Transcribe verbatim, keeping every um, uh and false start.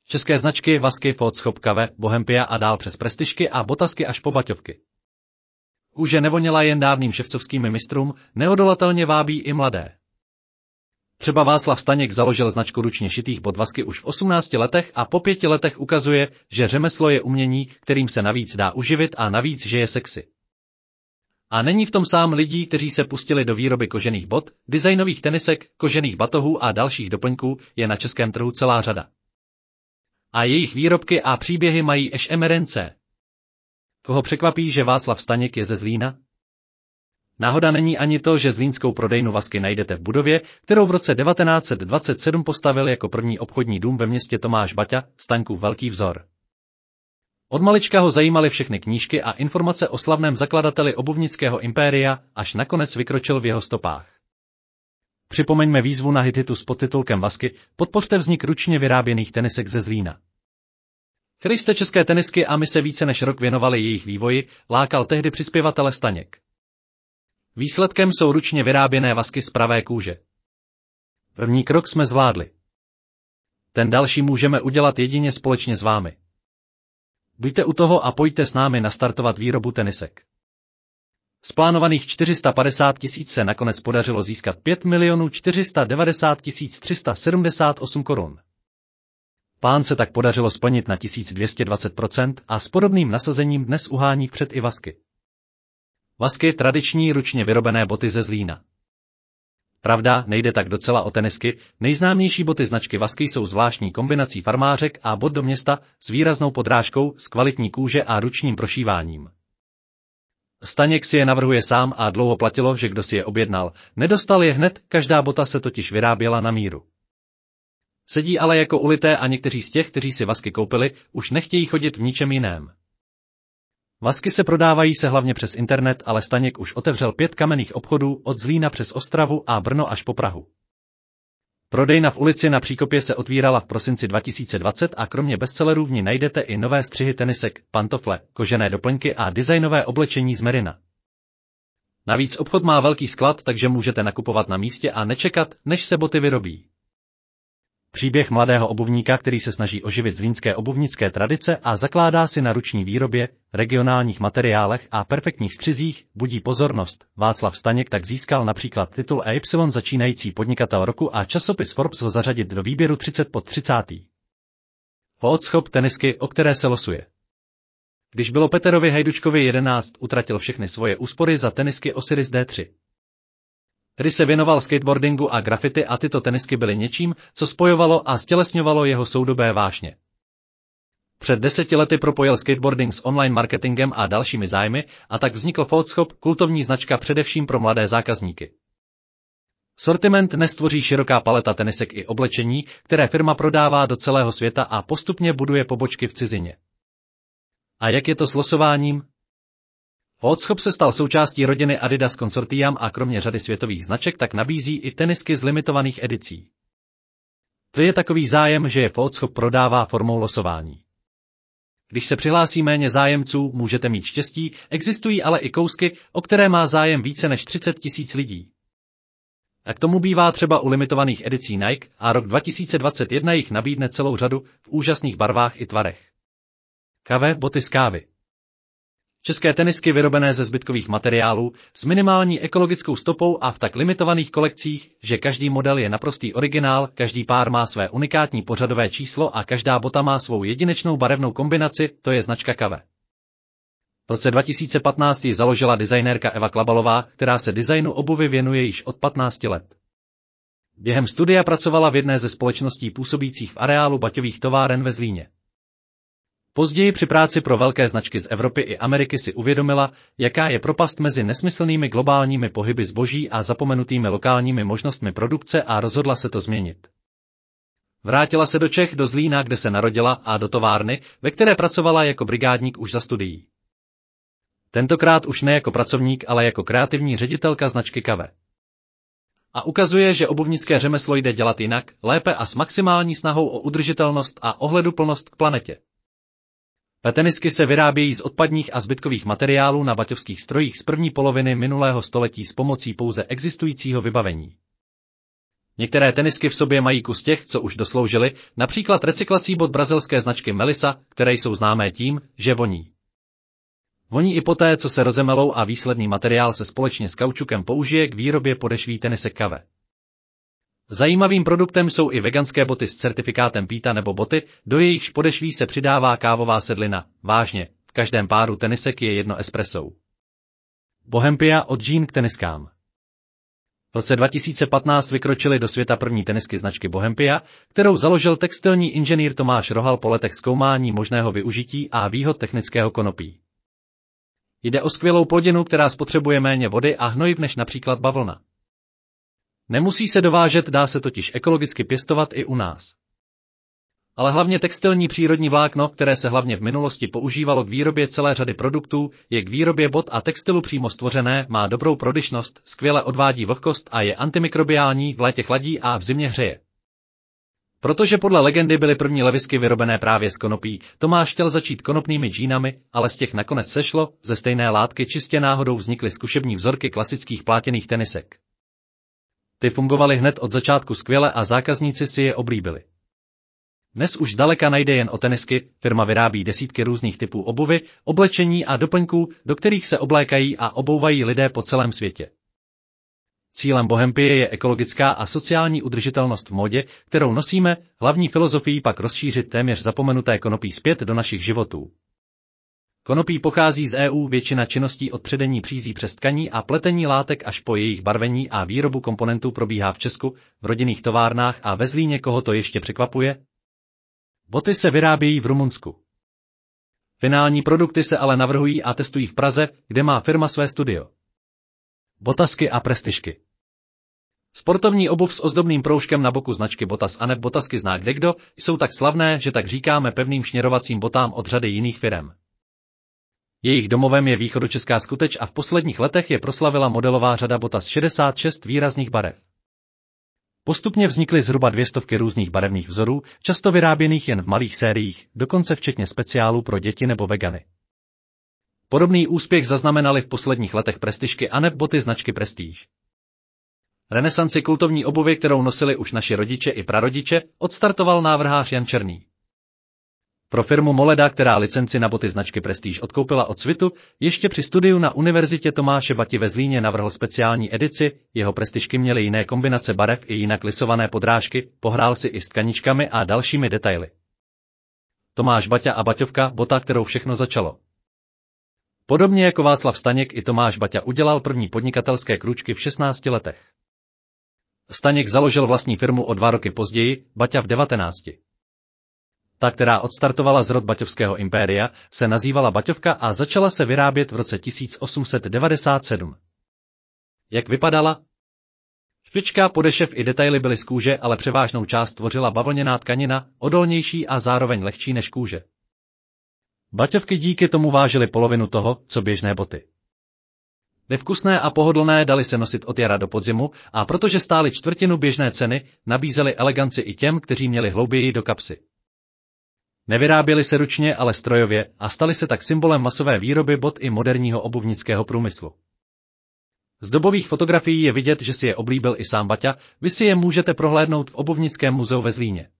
České značky, Vasky, Foodshop, Kave, Bohempia a dál přes prestižky a botasky až po baťovky. Kůže nevoněla jen dávným ševcovským mistrům, neodolatelně vábí i mladé. Třeba Václav Staněk založil značku ručně šitých bot Vasky už v osmnácti letech a po pěti letech ukazuje, že řemeslo je umění, kterým se navíc dá uživit a navíc, že je sexy. A není v tom sám. Lidí, kteří se pustili do výroby kožených bot, designových tenisek, kožených batohů a dalších doplňků, je na českém trhu celá řada. A jejich výrobky a příběhy mají až emerence. Koho překvapí, že Václav Staněk je ze Zlína? Náhoda není ani to, že zlínskou prodejnu Vasky najdete v budově, kterou v roce devatenáct set dvacet sedm postavil jako první obchodní dům ve městě Tomáš Baťa, Staňkův velký vzor. Od malička ho zajímaly všechny knížky a informace o slavném zakladateli obuvnického impéria, až nakonec vykročil v jeho stopách. Připomeňme výzvu na Hithitu s podtitulkem Vasky, podpořte vznik ručně vyráběných tenisek ze Zlína. Chryste české tenisky a my se více než rok věnovali jejich vývoji, lákal tehdy přispěvatele Staněk. Výsledkem jsou ručně vyráběné Vasky z pravé kůže. První krok jsme zvládli. Ten další můžeme udělat jedině společně s vámi. Buďte u toho a pojďte s námi nastartovat výrobu tenisek. Z plánovaných čtyři sta padesát tisíc se nakonec podařilo získat pět milionů čtyři sta devadesát tisíc tři sta sedmdesát osm korun. Plán se tak podařilo splnit na tisíc dvě stě dvacet procent a s podobným nasazením dnes uhání vpřed i Vasky. Vasky, tradiční ručně vyrobené boty ze Zlína. Pravda, nejde tak docela o tenisky, nejznámější boty značky Vasky jsou zvláštní kombinací farmářek a bot do města s výraznou podrážkou, z kvalitní kůže a ručním prošíváním. Staněk si je navrhuje sám a dlouho platilo, že kdo si je objednal, nedostal je hned, každá bota se totiž vyráběla na míru. Sedí ale jako ulité a někteří z těch, kteří si Vasky koupili, už nechtějí chodit v ničem jiném. Vasky se prodávají se hlavně přes internet, ale Staněk už otevřel pět kamenných obchodů od Zlína přes Ostravu a Brno až po Prahu. Prodejna v ulici na Příkopě se otvírala v prosinci dva tisíce dvacet a kromě bestsellerů v ní najdete i nové střihy tenisek, pantofle, kožené doplňky a designové oblečení z merina. Navíc obchod má velký sklad, takže můžete nakupovat na místě a nečekat, než se boty vyrobí. Příběh mladého obuvníka, který se snaží oživit zlínské obuvnické tradice a zakládá si na ruční výrobě, regionálních materiálech a perfektních střizích, budí pozornost. Václav Staněk tak získal například titul E Y začínající podnikatel roku a časopis Forbes ho zařadit do výběru třicet pod třicátý. Foodshop tenisky, o které se losuje. Když bylo Peterovi Hajdučkovi jedenáct, utratil všechny svoje úspory za tenisky Osiris D tři. Tedy se věnoval skateboardingu a graffiti a tyto tenisky byly něčím, co spojovalo a stělesňovalo jeho soudobé vášně. Před deseti lety propojil skateboarding s online marketingem a dalšími zájmy a tak vznikl Foodshop, kultovní značka především pro mladé zákazníky. Sortiment nestvoří široká paleta tenisek i oblečení, které firma prodává do celého světa a postupně buduje pobočky v cizině. A jak je to s losováním? Foodshop se stal součástí rodiny Adidas Consortium a kromě řady světových značek tak nabízí i tenisky z limitovaných edicí. To je takový zájem, že je Foodshop prodává formou losování. Když se přihlásí méně zájemců, můžete mít štěstí, existují ale i kousky, o které má zájem více než třicet tisíc lidí. A k tomu bývá třeba u limitovaných edicí Nike a rok dva tisíce dvacet jedna jich nabídne celou řadu v úžasných barvách i tvarech. Kave, boty z kávy. České tenisky vyrobené ze zbytkových materiálů s minimální ekologickou stopou a v tak limitovaných kolekcích, že každý model je naprostý originál, každý pár má své unikátní pořadové číslo a každá bota má svou jedinečnou barevnou kombinaci, to je značka Kave. V roce dva tisíce patnáct ji založila designérka Eva Klabalová, která se designu obuvy věnuje již od patnácti let. Během studia pracovala v jedné ze společností působících v areálu baťových továren ve Zlíně. Později při práci pro velké značky z Evropy i Ameriky si uvědomila, jaká je propast mezi nesmyslnými globálními pohyby zboží a zapomenutými lokálními možnostmi produkce a rozhodla se to změnit. Vrátila se do Čech, do Zlína, kde se narodila, a do továrny, ve které pracovala jako brigádník už za studií. Tentokrát už ne jako pracovník, ale jako kreativní ředitelka značky Kave. A ukazuje, že obuvnické řemeslo jde dělat jinak, lépe a s maximální snahou o udržitelnost a ohleduplnost k planetě. Tenisky se vyrábějí z odpadních a zbytkových materiálů na baťovských strojích z první poloviny minulého století s pomocí pouze existujícího vybavení. Některé tenisky v sobě mají kus těch, co už dosloužili, například recyklací bod brazilské značky Melissa, které jsou známé tím, že voní. Voní i poté, co se rozemelou a výsledný materiál se společně s kaučukem použije k výrobě podešví tenisek Cave. Zajímavým produktem jsou i veganské boty s certifikátem PETA nebo boty, do jejichž podešví se přidává kávová sedlina. Vážně, v každém páru tenisek je jedno espresso. Bohempia od džín k teniskám. V roce dva tisíce patnáct vykročily do světa první tenisky značky Bohempia, kterou založil textilní inženýr Tomáš Rohal po letech zkoumání možného využití a výhod technického konopí. Jde o skvělou plodinu, která spotřebuje méně vody a hnojiv než například bavlna. Nemusí se dovážet, dá se totiž ekologicky pěstovat i u nás. Ale hlavně textilní přírodní vlákno, které se hlavně v minulosti používalo k výrobě celé řady produktů, je k výrobě bot a textilu přímo stvořené, má dobrou prodyšnost, skvěle odvádí vlhkost a je antimikrobiální, v létě chladí a v zimě hřeje. Protože podle legendy byly první levisky vyrobené právě z konopí, Tomáš chtěl začít konopnými džínami, ale z těch nakonec sešlo, ze stejné látky čistě náhodou vznikly zkušební vzorky klasických plátěných tenisek. Ty fungovaly hned od začátku skvěle a zákazníci si je oblíbili. Dnes už zdaleka nejde jen o tenisky, firma vyrábí desítky různých typů obuvy, oblečení a doplňků, do kterých se oblékají a obouvají lidé po celém světě. Cílem Bohempie je ekologická a sociální udržitelnost v módě, kterou nosíme, hlavní filozofií pak rozšířit téměř zapomenuté konopí zpět do našich životů. Konopí pochází z E U, většina činností od předení přízí přes tkaní a pletení látek až po jejich barvení a výrobu komponentů probíhá v Česku, v rodinných továrnách a ve Zlíně. Koho to ještě překvapuje? Boty se vyrábějí v Rumunsku. Finální produkty se ale navrhují a testují v Praze, kde má firma své studio. Botasky a prestižky. Sportovní obuv s ozdobným proužkem na boku značky Botas aneb Botasky zná kdekdo, jsou tak slavné, že tak říkáme pevným šněrovacím botám od řady jiných firem. Jejich domovem je východočeská Skuteč a v posledních letech je proslavila modelová řada Botas šedesát šest výrazných barev. Postupně vznikly zhruba dvě stovky různých barevných vzorů, často vyráběných jen v malých sériích, dokonce včetně speciálů pro děti nebo vegany. Podobný úspěch zaznamenaly v posledních letech prestižky aneb boty značky Prestige. Renesanci kultovní obuvy, kterou nosili už naši rodiče i prarodiče, odstartoval návrhář Jan Černý. Pro firmu Moleda, která licenci na boty značky Prestige odkoupila od Svitu, ještě při studiu na Univerzitě Tomáše Bati ve Zlíně navrhl speciální edici, jeho prestižky měly jiné kombinace barev i jinak lisované podrážky, pohrál si i s tkaničkami a dalšími detaily. Tomáš Baťa a Baťovka, bota, kterou všechno začalo. Podobně jako Václav Staněk i Tomáš Baťa udělal první podnikatelské krůčky v šestnácti letech. Staněk založil vlastní firmu o dva roky později, Baťa v devatenácti. Ta, která odstartovala z rod baťovského impéria, se nazývala Baťovka a začala se vyrábět v roce tisíc osm set devadesát sedm. Jak vypadala? Špička, podešev i detaily byly z kůže, ale převážnou část tvořila bavlněná tkanina, odolnější a zároveň lehčí než kůže. Baťovky díky tomu vážily polovinu toho, co běžné boty. Nevkusné a pohodlné, dali se nosit od jara do podzimu a protože stály čtvrtinu běžné ceny, nabízely eleganci i těm, kteří měli hlouběji do kapsy. Nevyráběly se ručně, ale strojově a staly se tak symbolem masové výroby bot i moderního obuvnického průmyslu. Z dobových fotografií je vidět, že si je oblíbil i sám Baťa, vy si je můžete prohlédnout v Obuvnickém muzeu ve Zlíně.